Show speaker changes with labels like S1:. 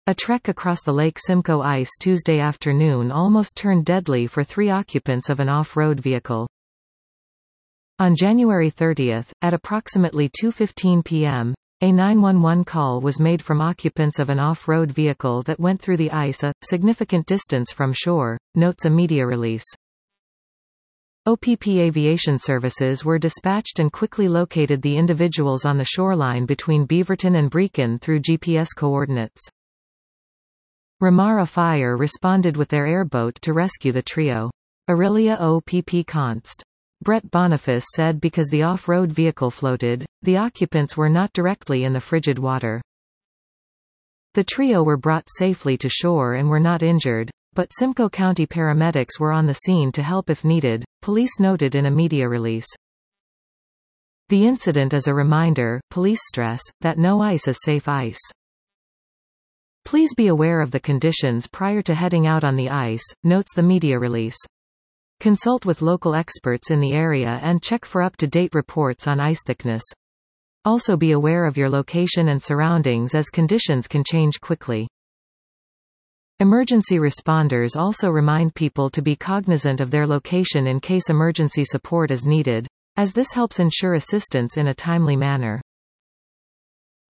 S1: A trek across the Lake Simcoe ice Tuesday afternoon almost turned deadly for 3 occupants of an off-road vehicle. On January 30, at approximately 2:15 p.m., a 911 call was made from occupants of an off-road vehicle that went through the ice a significant distance from shore, notes a media release. OPP Aviation Services were dispatched and quickly located the individuals on the shoreline between Beaverton and Brecon through GPS coordinates. Ramara Fire responded with their airboat to rescue the trio. Aurelia OPP Const. Brett Boniface said because the off-road vehicle floated, the occupants were not directly in the frigid water. The trio were brought safely to shore and were not injured, but Simcoe County paramedics were on the scene to help if needed, police noted in a media release. The incident is a reminder, police stress, that no ice is safe ice. Please be aware of the conditions prior to heading out on the ice, notes the media release. Consult with local experts in the area and check for up-to-date reports on ice thickness. Also be aware of your location and surroundings as conditions can change quickly. Emergency responders also remind people to be cognizant of their location in case emergency support is needed, as this helps ensure assistance in a timely manner.